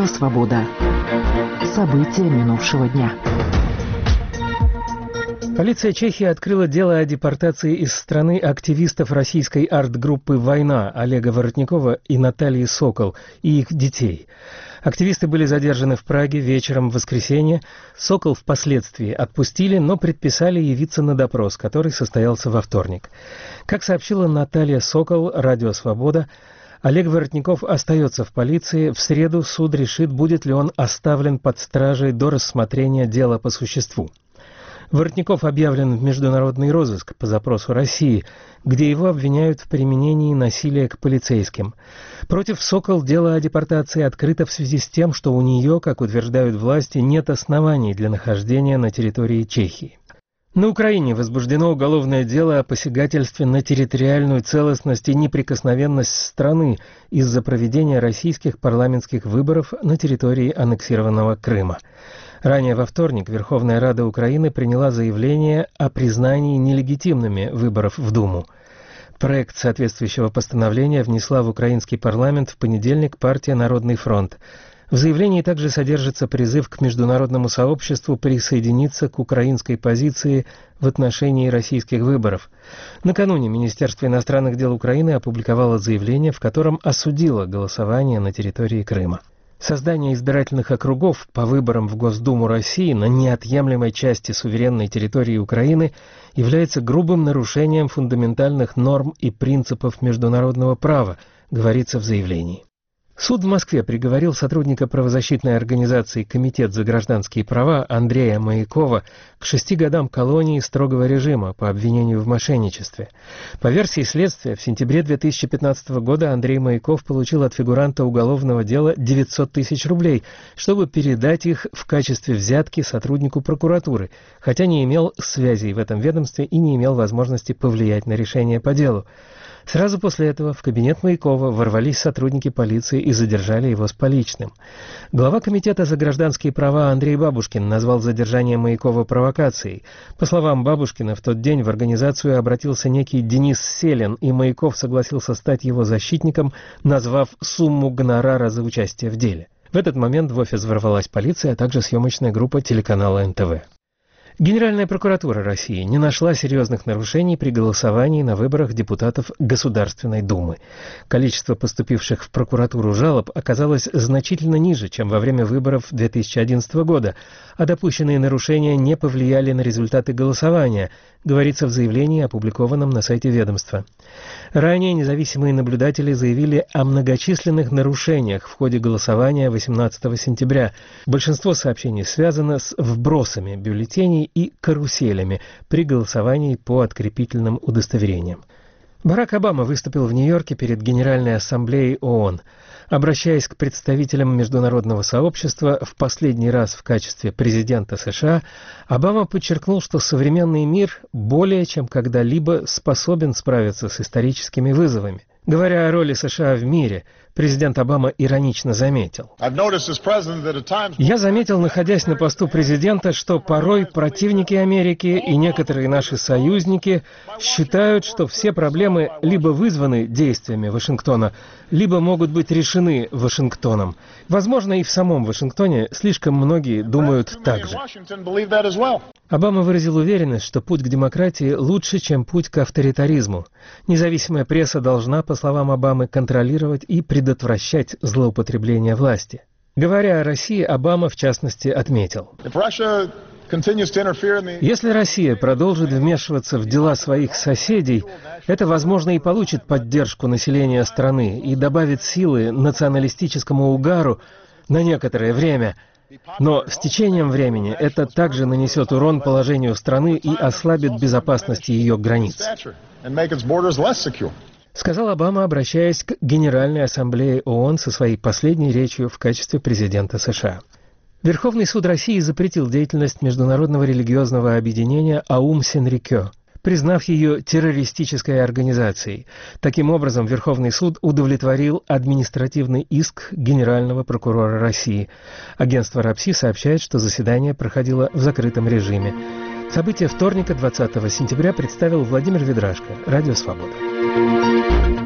«Свобода». События минувшего дня. Полиция Чехии открыла дело о депортации из страны активистов российской арт-группы «Война» Олега Воротникова и Натальи Сокол и их детей. Активисты были задержаны в Праге вечером в воскресенье. Сокол впоследствии отпустили, но предписали явиться на допрос, который состоялся во вторник. Как сообщила Наталья Сокол, радио «Свобода», Олег Воротников остается в полиции. В среду суд решит, будет ли он оставлен под стражей до рассмотрения дела по существу. Воротников объявлен в международный розыск по запросу России, где его обвиняют в применении насилия к полицейским. Против Сокол дело о депортации открыто в связи с тем, что у нее, как утверждают власти, нет оснований для нахождения на территории Чехии. На Украине возбуждено уголовное дело о посягательстве на территориальную целостность и неприкосновенность страны из-за проведения российских парламентских выборов на территории аннексированного Крыма. Ранее во вторник Верховная Рада Украины приняла заявление о признании нелегитимными выборов в Думу. Проект соответствующего постановления внесла в украинский парламент в понедельник партия «Народный фронт». В заявлении также содержится призыв к международному сообществу присоединиться к украинской позиции в отношении российских выборов. Накануне Министерство иностранных дел Украины опубликовало заявление, в котором осудило голосование на территории Крыма. Создание избирательных округов по выборам в Госдуму России на неотъемлемой части суверенной территории Украины является грубым нарушением фундаментальных норм и принципов международного права, говорится в заявлении. Суд в Москве приговорил сотрудника правозащитной организации «Комитет за гражданские права» Андрея Маякова к 6 годам колонии строгого режима по обвинению в мошенничестве. По версии следствия, в сентябре 2015 года Андрей Маяков получил от фигуранта уголовного дела 900 тысяч рублей, чтобы передать их в качестве взятки сотруднику прокуратуры, хотя не имел связей в этом ведомстве и не имел возможности повлиять на решение по делу. Сразу после этого в кабинет Маякова ворвались сотрудники полиции и задержали его с поличным. Глава Комитета за гражданские права Андрей Бабушкин назвал задержание Маякова провокацией. По словам Бабушкина, в тот день в организацию обратился некий Денис Селин, и Маяков согласился стать его защитником, назвав сумму гонорара за участие в деле. В этот момент в офис ворвалась полиция, а также съемочная группа телеканала НТВ. Генеральная прокуратура России не нашла серьезных нарушений при голосовании на выборах депутатов Государственной Думы. Количество поступивших в прокуратуру жалоб оказалось значительно ниже, чем во время выборов 2011 года, а допущенные нарушения не повлияли на результаты голосования, говорится в заявлении, опубликованном на сайте ведомства. Ранее независимые наблюдатели заявили о многочисленных нарушениях в ходе голосования 18 сентября. Большинство сообщений связано с вбросами бюллетеней и каруселями при голосовании по открепительным удостоверениям. Барак Обама выступил в Нью-Йорке перед Генеральной Ассамблеей ООН. Обращаясь к представителям международного сообщества в последний раз в качестве президента США, Обама подчеркнул, что современный мир более чем когда-либо способен справиться с историческими вызовами. Говоря о роли США в мире, президент Обама иронично заметил: «Я заметил, находясь на посту президента, что порой противники Америки и некоторые наши союзники считают, что все проблемы либо вызваны действиями Вашингтона, либо могут быть решены Вашингтоном. Возможно, и в самом Вашингтоне слишком многие думают так же». Обама выразил уверенность, что путь к демократии лучше, чем путь к авторитаризму. Независимая пресса должна, по словам Обамы, контролировать и предотвращать злоупотребление власти. Говоря о России, Обама, в частности, отметил: «Если Россия продолжит вмешиваться в дела своих соседей, это, возможно, и получит поддержку населения страны и добавит силы националистическому угару на некоторое время. Но с течением времени это также нанесет урон положению страны и ослабит безопасность ее границ», сказал Обама, обращаясь к Генеральной Ассамблее ООН со своей последней речью в качестве президента США. Верховный суд России запретил деятельность международного религиозного объединения «Аум Синрикё», признав ее террористической организацией. Таким образом, Верховный суд удовлетворил административный иск генерального прокурора России. Агентство РАПСИ сообщает, что заседание проходило в закрытом режиме. События вторника, 20 сентября, представил Владимир Ведрашко, Радио «Свобода».